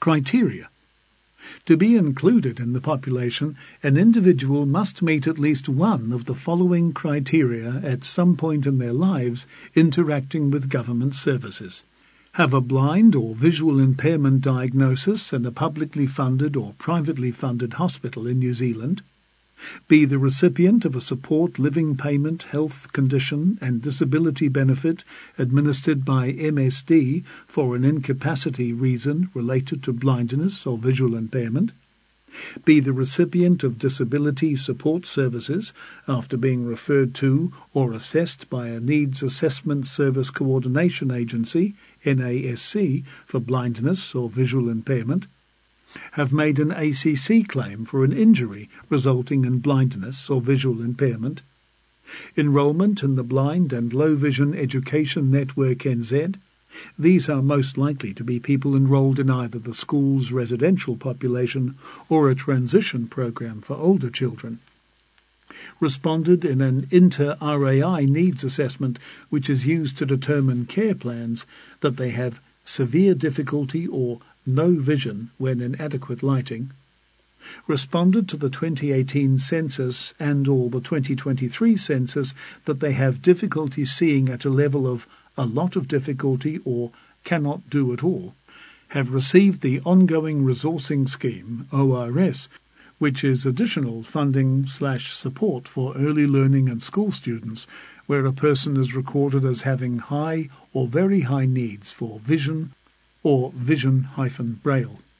Criteria. To be included in the population, an individual must meet at least one of the following criteria at some point in their lives interacting with government services. Have a blind or visual impairment diagnosis in a publicly funded or privately funded hospital in New Zealand. Be the recipient of a support living payment, health condition and disability benefit administered by MSD for an incapacity reason related to blindness or visual impairment. Be the recipient of disability support services after being referred to or assessed by a Needs Assessment Service Coordination Agency, NASC, for blindness or visual impairment. Have made an ACC claim for an injury resulting in blindness or visual impairment. Enrolment in the Blind and Low Vision Education Network NZ. These are most likely to be people enrolled in either the school's residential population or a transition program for older children. Responded in an inter-RAI needs assessment which is used to determine care plans that they have severe difficulty or no vision when in adequate lighting. Responded to the 2018 census and/or the 2023 census that they have difficulty seeing at a level of a lot of difficulty or cannot do at all. Have received the Ongoing Resourcing Scheme, ORS, which is additional funding/support for early learning and school students, where a person is recorded as having high or very high needs for vision or vision-braille.